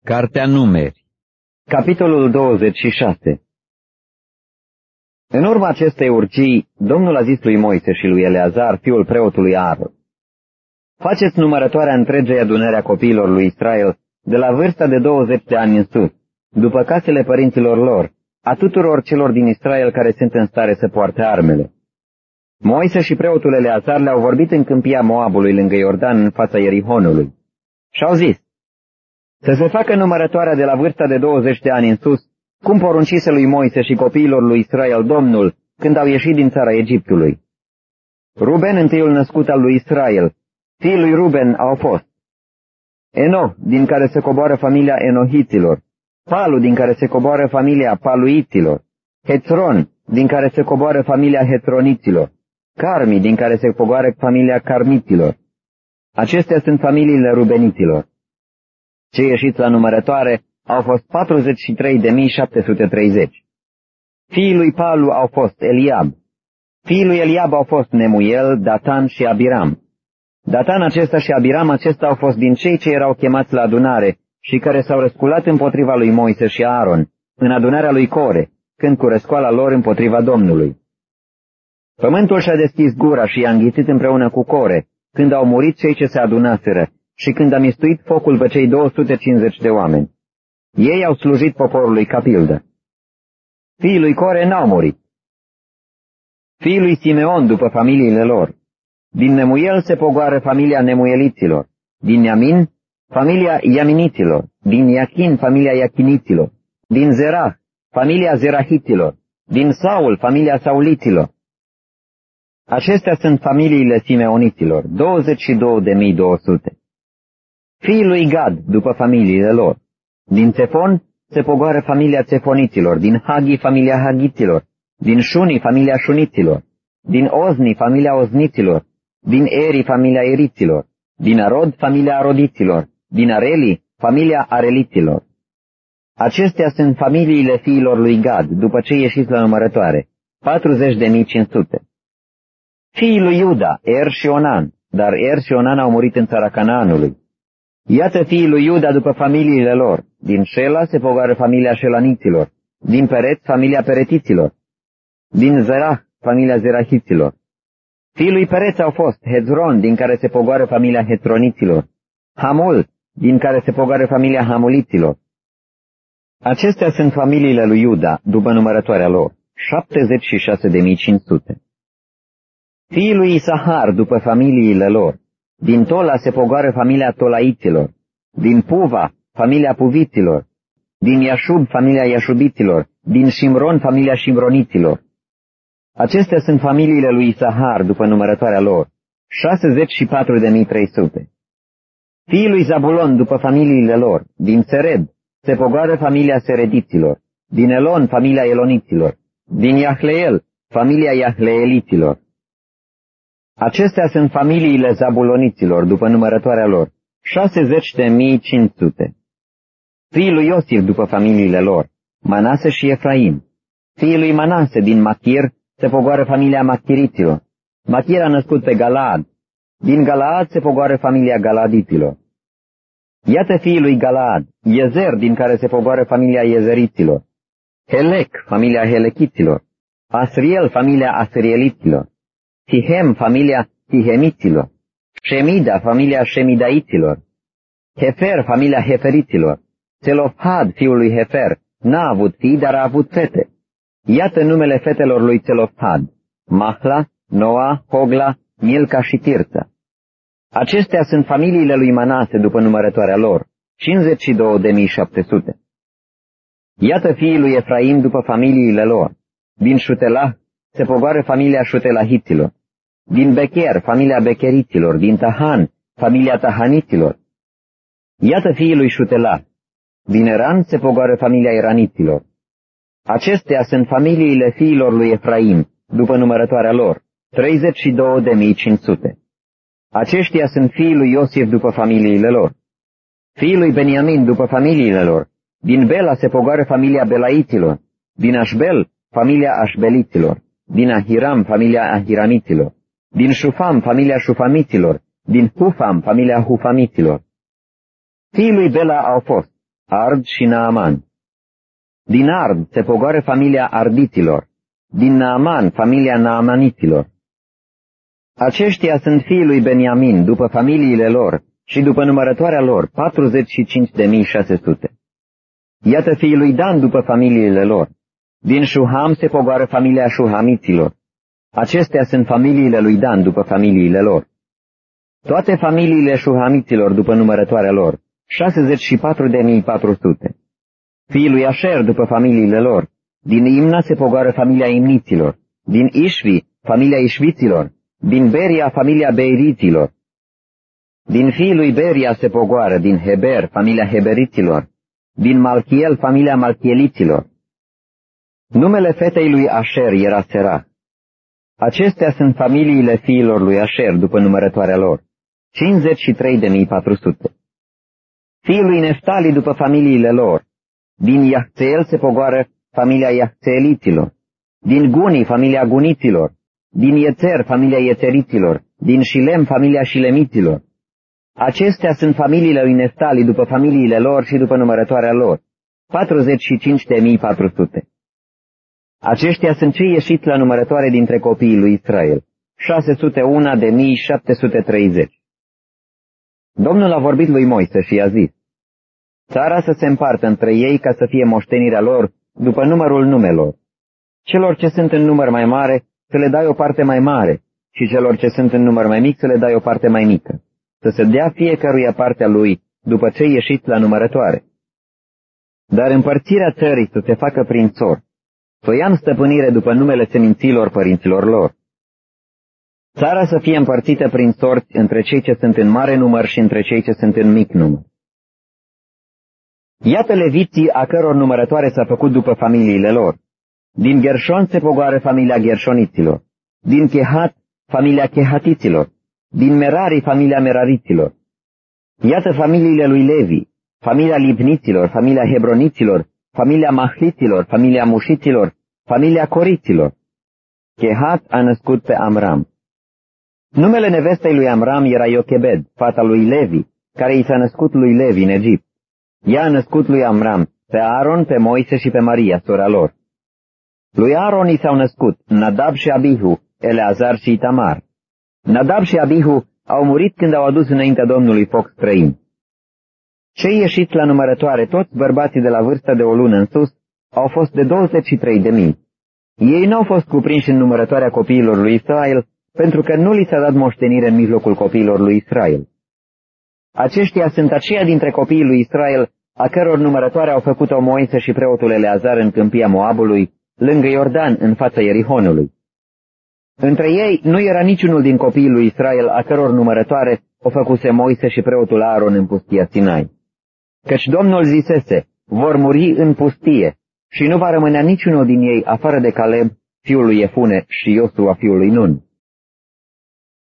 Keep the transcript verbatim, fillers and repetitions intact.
Cartea Numeri, capitolul douăzeci și șase. În urma acestei urgii, Domnul a zis lui Moise și lui Eleazar, fiul preotului Aaron: faceți numărătoarea întregei adunări a copiilor lui Israel, de la vârsta de douăzeci de ani în sus, după casele părinților lor, a tuturor celor din Israel care sunt în stare să poarte armele. Moise și preotul Eleazar le-au vorbit în câmpia Moabului lângă Iordan, în fața Ierihonului. Și-au zis: să se facă numărătoarea de la vârsta de douăzeci de ani în sus, cum poruncise lui Moise și copiilor lui Israel Domnul, când au ieșit din țara Egiptului. Ruben, întâiul născut al lui Israel, fiii lui Ruben au fost Enoh, din care se coboară familia enohiților, Palu, din care se coboară familia paluiților, Hețron, din care se coboară familia hețroniților, Carmi, din care se coboară familia carmiților. Acestea sunt familiile rubeniților. Cei ieșiți la numărătoare au fost patruzeci și trei de mii șapte sute treizeci. Fiii lui Palu au fost Eliab. Fiii lui Eliab au fost Nemuel, Datan și Abiram. Datan acesta și Abiram acesta au fost din cei ce erau chemați la adunare și care s-au răsculat împotriva lui Moise și Aaron, în adunarea lui Core, când cu răscoala lor împotriva Domnului. Pământul și-a deschis gura și i-a înghițit împreună cu Core, când au murit cei ce se adunaseră și când a mistuit focul pe cei două sute cincizeci de oameni. Ei au slujit poporului ca pildă. Fiii lui Core n-au murit. Fiii lui Simeon după familiile lor. Din Nemuel se pogoară familia nemueliților, din Iamin, familia iaminiților, din Iachin, familia iachiniților, din Zerah, familia zerahiților, din Saul, familia sauliților. Acestea sunt familiile simeoniților, douăzeci și două de mii două sute. Fiii lui Gad după familiile lor. Din Țefon se pogoară familia țefoniților, din Hagi familia hagiților, din Șuni familia șuniților, din Ozni familia ozniților, din Eri familia eriților, din Arod familia arodiților, din Areli familia areliților. Acestea sunt familiile fiilor lui Gad, după ce ieșiți la numărătoare, patruzeci de mii cinci sute. Fiii lui Iuda, Er și Onan, dar Er și Onan au murit în țara Canaanului. Iată fiii lui Iuda după familiile lor. Din Șela se pogoară familia șelaniților, din Pereț familia peretiților, din Zerah familia zerahiților. Fiii lui Pereț au fost Hezron, din care se pogoară familia hețroniților, Hamul, din care se pogoară familia hamuliților. Acestea sunt familiile lui Iuda după numărătoarea lor, șaptezeci și șase de mii cinci sute. Fiii lui Isahar după familiile lor. Din Tola se pogoară familia tolaiților, din Puva familia puviților, din Iașub familia iașubiților, din Shimron familia shimroniților. Acestea sunt familiile lui Isahar după numărătoarea lor, șaizeci și patru de mii trei sute. Fiii lui Zabulon după familiile lor. Din Sered se pogoară familia serediților, din Elon familia eloniților, din Iahleel familia iahleeliților. Acestea sunt familiile zabuloniților după numărătoarea lor, șaizeci de mii cinci sute. Fiii lui Iosif după familiile lor, Manase și Efraim. Fiii lui Manase din Machir se pogoară familia machiriților. Machir a născut pe Galaad. Din Galaad se pogoară familia galadiților. Iată fiii lui Galaad, Iezer, din care se pogoară familia iezeriților, Helec, familia helechiților, Asriel, familia asrieliților, Tihem, familia tihemiților, Shemida, familia shemidaiților, Hefer, familia heferiților. Țelofhad, fiul lui Hefer, n-a avut fii, dar a avut fete. Iată numele fetelor lui Țelofhad: Mahla, Noa, Hogla, Milca și Tirța. Acestea sunt familiile lui Manase după numărătoarea lor, cincizeci și două de mii șapte sute. Iată fiii lui Efraim după familiile lor. Din Șutelah se pogoară familia șutelahiților, din Becher familia becheriților, din Tahan familia tahaniților. Iată fiii lui Șutelah. Din Eran se pogoară familia eraniților. Acestea sunt familiile fiilor lui Efraim după numărătoarea lor, treizeci și două de mii cinci sute. Aceștia sunt fiii lui Iosif după familiile lor. Fiii lui Beniamin după familiile lor. Din Bela se pogoară familia belaiților, din Așbel familia așbeliților, din Ahiram familia ahiramiților, din Șufam familia șufamiților, din Hufam familia hufamiților. Fiii lui Bela au fost Ard și Naaman. Din Ard se pogoară familia ardiților, din Naaman familia naamaniților. Aceștia sunt fiii lui Beniamin, după familiile lor și după numărătoarea lor, patruzeci și cinci de mii șase sute. Iată fiii lui Dan după familiile lor. Din Șuham se pogoară familia șuhamiților. Acestea sunt familiile lui Dan după familiile lor. Toate familiile șuhamiților după numărătoarea lor, șaizeci și patru de mii patru sute. Fiii lui Așer după familiile lor. Din Imna se pogoară familia imniților. Din Ișvi, familia ișviților. Din Beria, familia beiriților. Din fiii lui Beria se pogoară, din Heber, familia heberiților. Din Malchiel, familia malchieliților. Numele fetei lui Așer era Serah. Acestea sunt familiile fiilor lui Așer după numărătoarea lor, cincizeci și trei de mii patru sute. Fiii lui Neftali după familiile lor. Din Iahțeel se pogoară familia Iahțeeliților. Din Guni, familia Guniților. Din Iețer, familia Iețeriților. Din Șilem, familia Șilemiților. Acestea sunt familiile lui Neftali după familiile lor și după numărătoarea lor, patruzeci și cinci de mii patru sute. Aceștia sunt cei ieșiți la numărătoare dintre copiii lui Israel, șase sute unu de mii șapte sute treizeci. Domnul a vorbit lui Moise și i-a zis: țara să se împartă între ei ca să fie moștenirea lor după numărul numelor. Celor ce sunt în număr mai mare să le dai o parte mai mare și celor ce sunt în număr mai mic să le dai o parte mai mică, să se dea fiecăruia partea lui după ce ieșiți la numărătoare. Dar împărțirea țării să se facă prin țor, să o ia în stăpânire după numele seminților părinților lor. Țara să fie împărțită prin sorți între cei ce sunt în mare număr și între cei ce sunt în mic număr. Iată leviții a căror numărătoare s-a făcut după familiile lor. Din Gershon se pogoară familia Gershoniților, din Chehat familia Chehatiților, din Merari familia Merariților. Iată familiile lui Levi, familia Libniților, familia Hebroniților, familia Mahliților, familia Mușiților, familia Coriților. Chehat a născut pe Amram. Numele nevestei lui Amram era Iochebed, fata lui Levi, care i s-a născut lui Levi în Egipt. Ea a născut lui Amram pe Aaron, pe Moise și pe Maria, sora lor. Lui Aaron i s-au născut Nadab și Abihu, Eleazar și Itamar. Nadab și Abihu au murit când au adus înaintea Domnului foc străin. Cei ieșiți la numărătoare, toți bărbații de la vârstă de o lună în sus, au fost de douăzeci și trei de mii. Ei n-au fost cuprinși în numărătoarea copiilor lui Israel, pentru că nu li s-a dat moștenire în mijlocul copiilor lui Israel. Aceștia sunt aceia dintre copiii lui Israel, a căror numărătoare au făcut-o Moise și preotul Eleazar în câmpia Moabului, lângă Iordan, în fața Ierihonului. Între ei nu era niciunul din copiii lui Israel, a căror numărătoare o făcuse Moise și preotul Aaron în pustia Sinai. Căci Domnul zisese: vor muri în pustie, și nu va rămânea niciunul din ei afară de Caleb, fiul lui Efune, și Iosua, fiul lui Nun.